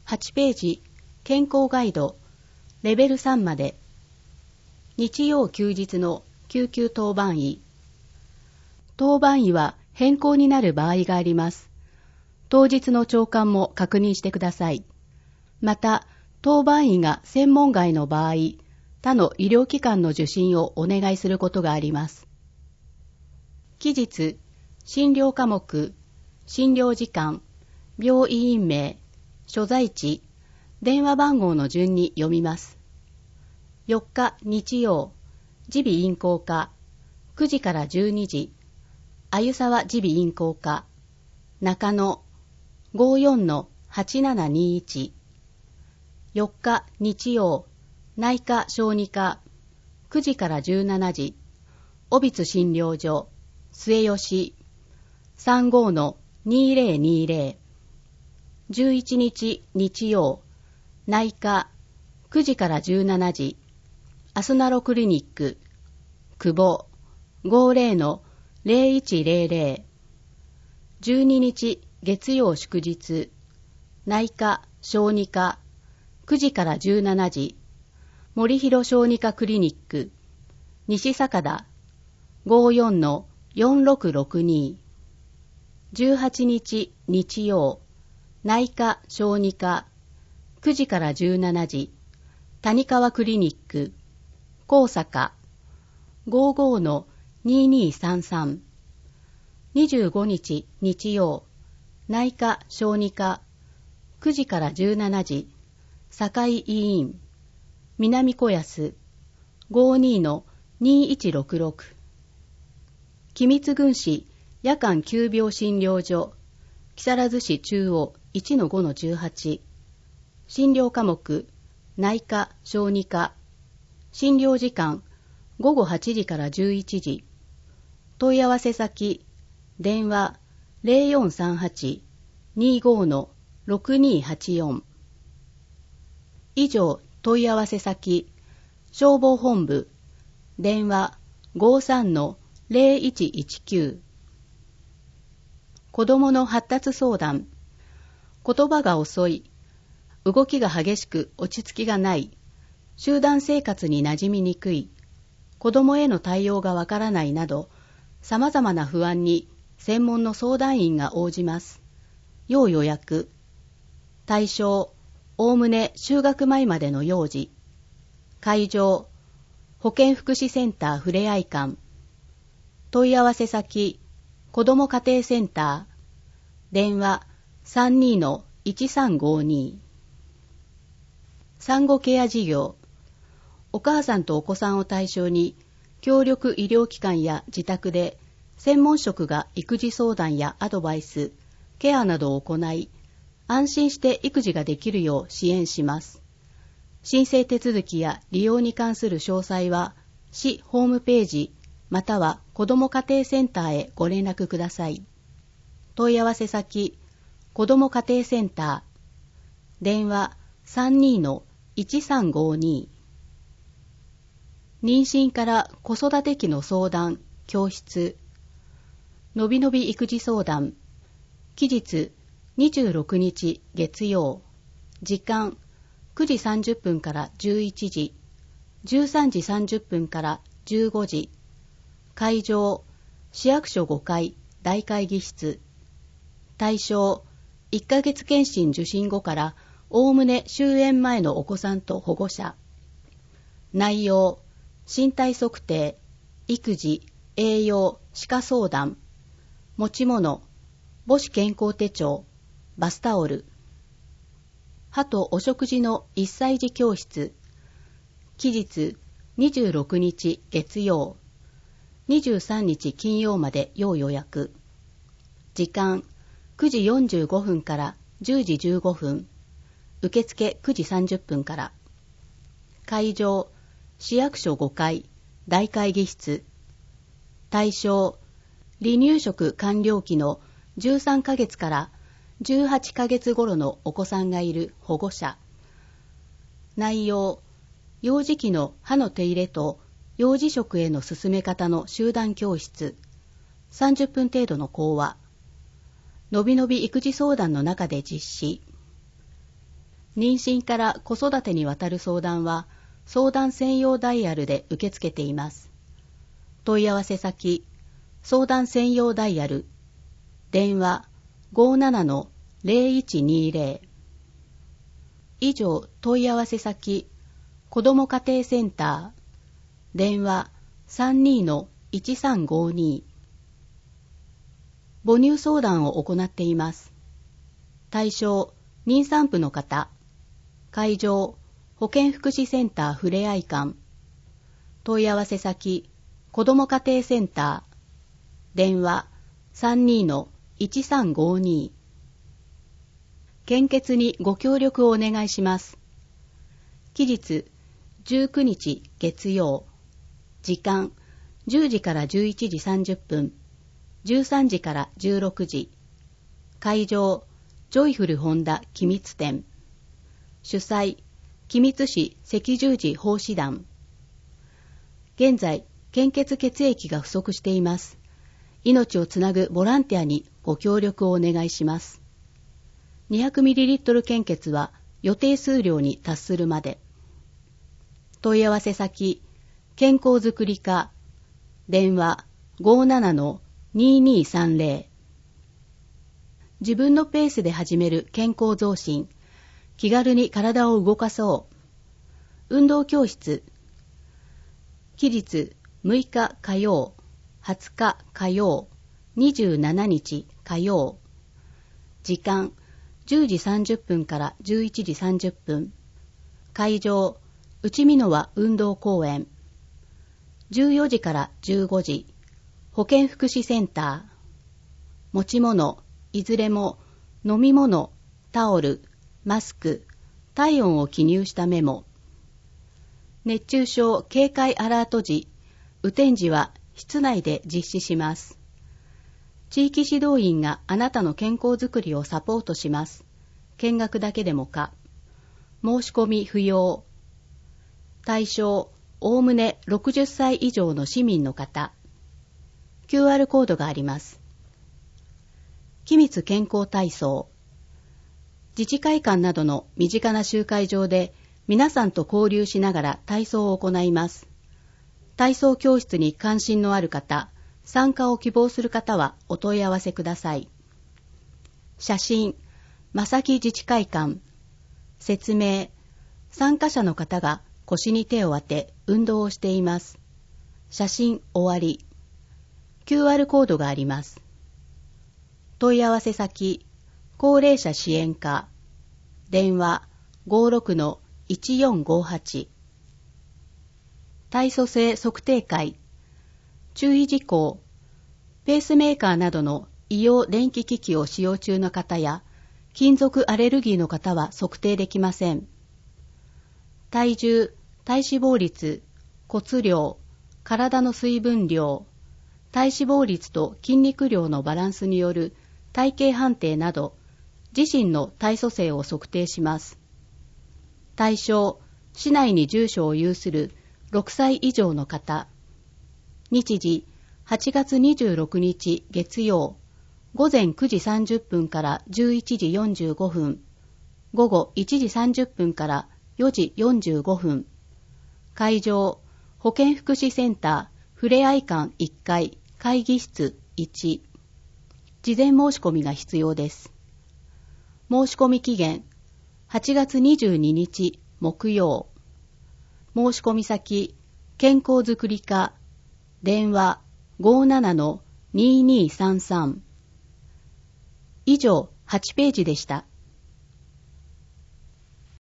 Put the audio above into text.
8ページ、健康ガイド、レベル3まで。日曜休日の救急当番医。当番医は変更になる場合があります。当日の朝刊も確認してください。また、当番医が専門外の場合、他の医療機関の受診をお願いすることがあります。期日、診療科目、診療時間、病院名、所在地、電話番号の順に読みます。4日日曜、耳鼻咽喉科、9時から12時、あゆさわ耳鼻咽喉科、中野、54-8721。4日日曜、内科小児科、9時から17時、小櫃診療所、末吉、35-2020。11日日曜、内科、9時から17時、アスナロクリニック、久保、50-0100。12日月曜祝日、内科、小児科、9時から17時、森広小児科クリニック、西坂田、54-4662。18日日曜、内科、小児科、9時から17時、谷川クリニック、高坂、55-2233。25日日曜、内科、小児科、9時から17時、堺医院、南小安、52-2166。君津郡市夜間急病診療所、木更津市中央 1-5-18。診療科目、内科、小児科。診療時間、午後8時から11時。問い合わせ先、電話 0438-25-6284。以上、問い合わせ先、消防本部、電話 53-0119。子どもの発達相談。言葉が遅い、動きが激しく落ち着きがない、集団生活に馴染みにくい、子どもへの対応がわからないなど、様々な不安に専門の相談員が応じます。要予約。対象、おおむね就学前までの幼児。会場、保健福祉センターふれあい館。問い合わせ先、子ども家庭センター。電話 32-1352。産後ケア事業。お母さんとお子さんを対象に、協力医療機関や自宅で、専門職が育児相談やアドバイス、ケアなどを行い、安心して育児ができるよう支援します。申請手続きや利用に関する詳細は、市ホームページ、または子ども家庭センターへご連絡ください。問い合わせ先、子ども家庭センター。電話 32-1352。妊娠から子育て期の相談、教室。のびのび育児相談。期日26日月曜。時間9時30分から11時。13時30分から15時。会場、市役所5階大会議室。対象、1ヶ月検診受診後からおおむね終園前のお子さんと保護者。内容、身体測定、育児、栄養、歯科相談。持ち物、母子健康手帳、バスタオル。歯とお食事の1歳児教室。期日26日月曜。23日金曜まで要予約。時間9時45分から10時15分。受付9時30分から。会場、市役所5階大会議室。対象、離乳食完了期の13ヶ月から18ヶ月頃のお子さんがいる保護者。内容、幼児期の歯の手入れと幼児食への進め方の集団教室。30分程度の講話。のびのび育児相談の中で実施。 妊娠から子育てにわたる相談は、相談専用ダイヤルで受け付けています。問い合わせ先、相談専用ダイヤル、電話 57-0120。以上、問い合わせ先、子ども家庭センター、電話 32-1352。母乳相談を行っています。対象、妊産婦の方。会場、保健福祉センターふれあい館。問い合わせ先、子ども家庭センター。電話 32-1352。献血にご協力をお願いします。期日、19日月曜。時間、10時から11時30分。13時から16時。会場、ジョイフルホンダ君津店。主催、君津市赤十字奉仕団。現在、献血血液が不足しています。命をつなぐボランティアにご協力をお願いします。200ml 献血は予定数量に達するまで。問い合わせ先、健康づくり課、電話 57-2230。自分のペースで始める健康増進、気軽に体を動かそう。運動教室。期日6日火曜、20日火曜、27日火曜。時間10時30分から11時30分。会場、内美濃和運動公園。14時から15時。保健福祉センター。持ち物、いずれも飲み物、タオル、マスク、体温を記入したメモ。熱中症警戒アラート時、雨天時は室内で実施します。地域指導員があなたの健康づくりをサポートします。見学だけでもか。申し込み不要。対象、おおむね60歳以上の市民の方。QR コードがあります。君津健康体操。自治会館などの身近な集会場で皆さんと交流しながら体操を行います。体操教室に関心のある方、参加を希望する方はお問い合わせください。写真、正木自治会館。説明、参加者の方が腰に手を当て運動をしています。写真終わり。QR コードがあります。問い合わせ先、高齢者支援課。電話 56-1458。体組成測定会。注意事項、ペースメーカーなどの医用電気機器を使用中の方や、金属アレルギーの方は測定できません。体重、体脂肪率、骨量、体の水分量、体脂肪率と筋肉量のバランスによる体型判定など、自身の体組成を測定します。対象、市内に住所を有する6歳以上の方。日時、8月26日月曜、午前9時30分から11時45分、午後1時30分から4時45分。会場、保健福祉センター、ふれあい館1階、会議室1。事前申し込みが必要です。申し込み期限、8月22日木曜。申し込み先、健康づくり課、電話 57-2233。以上、8ページでした。